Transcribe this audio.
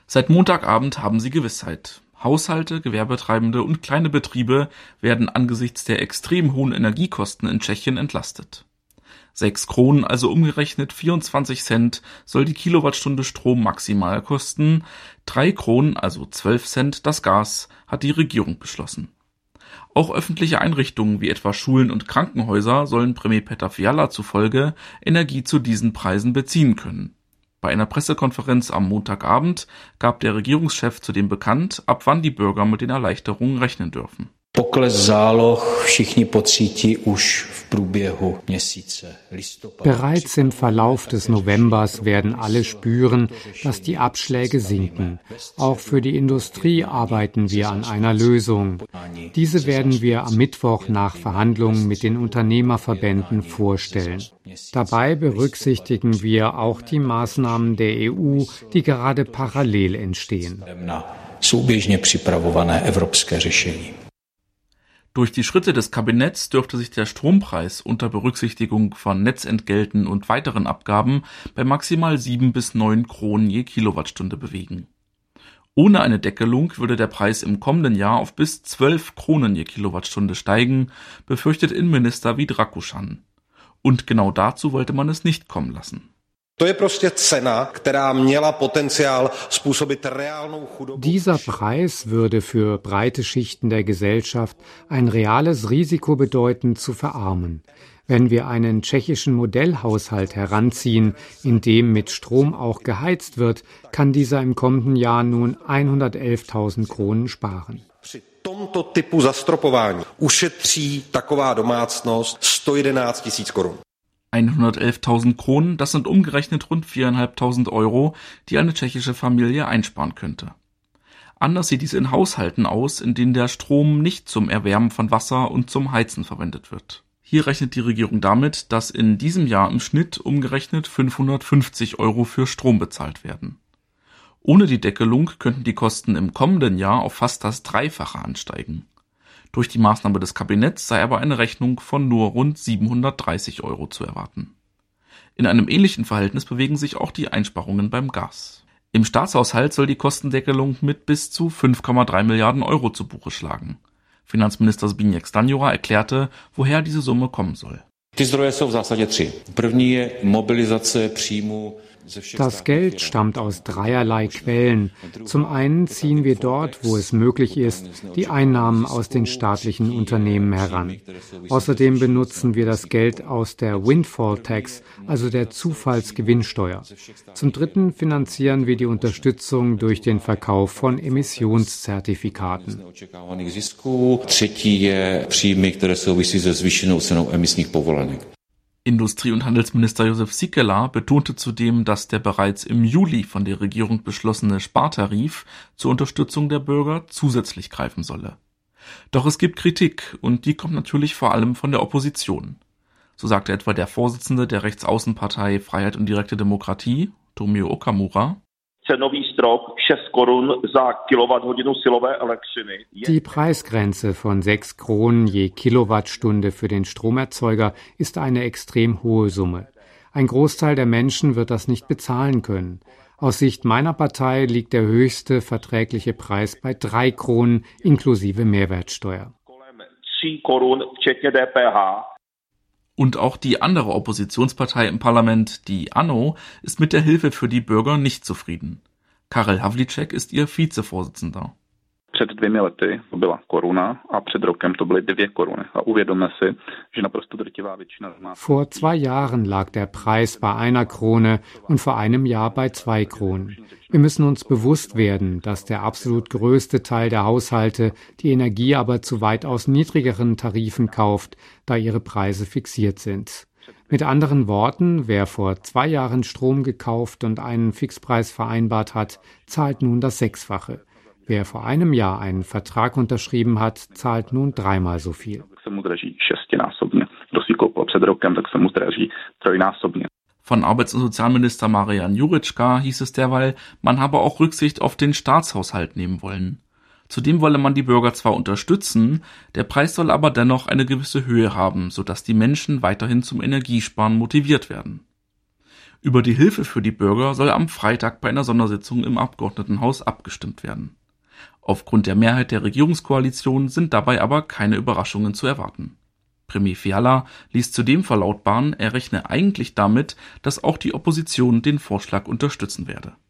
Seit Montagabend haben sie Gewissheit. Haushalte, Gewerbetreibende und kleine Betriebe werden angesichts der extrem hohen Energiekosten in Tschechien entlastet. 6 Kronen, also umgerechnet 24 Cent, soll die Kilowattstunde Strom maximal kosten. 3 Kronen, also 12 Cent, das Gas, hat die Regierung beschlossen. Auch öffentliche Einrichtungen wie etwa Schulen und Krankenhäuser sollen Premier Petr Fiala zufolge Energie zu diesen Preisen beziehen können. Bei einer Pressekonferenz am Montagabend gab der Regierungschef zudem bekannt, ab wann die Bürger mit den Erleichterungen rechnen dürfen. Bereits im Verlauf des Novembers werden alle spüren, dass die Abschläge sinken. Auch für die Industrie arbeiten wir an einer Lösung. Diese werden wir am Mittwoch nach Verhandlungen mit den Unternehmerverbänden vorstellen. Dabei berücksichtigen wir auch die Maßnahmen der EU, die gerade parallel entstehen. Durch die Schritte des Kabinetts dürfte sich der Strompreis unter Berücksichtigung von Netzentgelten und weiteren Abgaben bei maximal 7 bis 9 Kronen je Kilowattstunde bewegen. Ohne eine Deckelung würde der Preis im kommenden Jahr auf bis 12 Kronen je Kilowattstunde steigen, befürchtet Innenminister Vít Rakušan. Und genau dazu wollte man es nicht kommen lassen. Dieser Preis würde für breite Schichten der Gesellschaft ein reales Risiko bedeuten, zu verarmen. Wenn wir einen tschechischen Modellhaushalt heranziehen, in dem mit Strom auch geheizt wird, kann dieser im kommenden Jahr nun 111.000 Kronen sparen. Při tomto typu zastropování ušetří taková domácnost 111.000 Korun. 111.000 Kronen, das sind umgerechnet rund 4.500 Euro, die eine tschechische Familie einsparen könnte. Anders sieht dies in Haushalten aus, in denen der Strom nicht zum Erwärmen von Wasser und zum Heizen verwendet wird. Hier rechnet die Regierung damit, dass in diesem Jahr im Schnitt umgerechnet 550 Euro für Strom bezahlt werden. Ohne die Deckelung könnten die Kosten im kommenden Jahr auf fast das Dreifache ansteigen. Durch die Maßnahme des Kabinetts sei aber eine Rechnung von nur rund 730 Euro zu erwarten. In einem ähnlichen Verhältnis bewegen sich auch die Einsparungen beim Gas. Im Staatshaushalt soll die Kostendeckelung mit bis zu 5,3 Milliarden Euro zu Buche schlagen. Finanzminister Zbyněk Stanjura erklärte, woher diese Summe kommen soll. Das Geld stammt aus dreierlei Quellen. Zum einen ziehen wir dort, wo es möglich ist, die Einnahmen aus den staatlichen Unternehmen heran. Außerdem benutzen wir das Geld aus der Windfall Tax, also der Zufallsgewinnsteuer. Zum dritten finanzieren wir die Unterstützung durch den Verkauf von Emissionszertifikaten. Industrie- und Handelsminister Josef Síkela betonte zudem, dass der bereits im Juli von der Regierung beschlossene Spartarif zur Unterstützung der Bürger zusätzlich greifen solle. Doch es gibt Kritik und die kommt natürlich vor allem von der Opposition. So sagte etwa der Vorsitzende der Rechtsaußenpartei Freiheit und direkte Demokratie, Tomio Okamura: Die Preisgrenze von 6 Kronen je Kilowattstunde für den Stromerzeuger ist eine extrem hohe Summe. Ein Großteil der Menschen wird das nicht bezahlen können. Aus Sicht meiner Partei liegt der höchste verträgliche Preis bei 3 Kronen inklusive Mehrwertsteuer. Und auch die andere Oppositionspartei im Parlament, die ANO, ist mit der Hilfe für die Bürger nicht zufrieden. Karel Havlíček ist ihr Vizevorsitzender. Před 2 lety to byla koruna a před rokem to byly 2 koruny. A uvědomme si, že naprosto drtivá většina z nás. Vor 2 Jahren lag der Preis bei 1 Krone und vor einem Jahr bei 2 Kronen. Wir müssen uns bewusst werden, dass der absolut größte Teil der Haushalte die Energie aber zu weitaus niedrigeren Tarifen kauft, da ihre Preise fixiert sind. Mit anderen Worten, wer vor 2 Jahren Strom gekauft und einen Fixpreis vereinbart hat, zahlt nun das 6-fache. Wer vor einem Jahr einen Vertrag unterschrieben hat, zahlt nun 3-mal so viel. Von Arbeits- und Sozialminister Marian Jurečka hieß es derweil, man habe auch Rücksicht auf den Staatshaushalt nehmen wollen. Zudem wolle man die Bürger zwar unterstützen, der Preis soll aber dennoch eine gewisse Höhe haben, sodass die Menschen weiterhin zum Energiesparen motiviert werden. Über die Hilfe für die Bürger soll am Freitag bei einer Sondersitzung im Abgeordnetenhaus abgestimmt werden. Aufgrund der Mehrheit der Regierungskoalition sind dabei aber keine Überraschungen zu erwarten. Premier Fiala ließ zudem verlautbaren, er rechne eigentlich damit, dass auch die Opposition den Vorschlag unterstützen werde.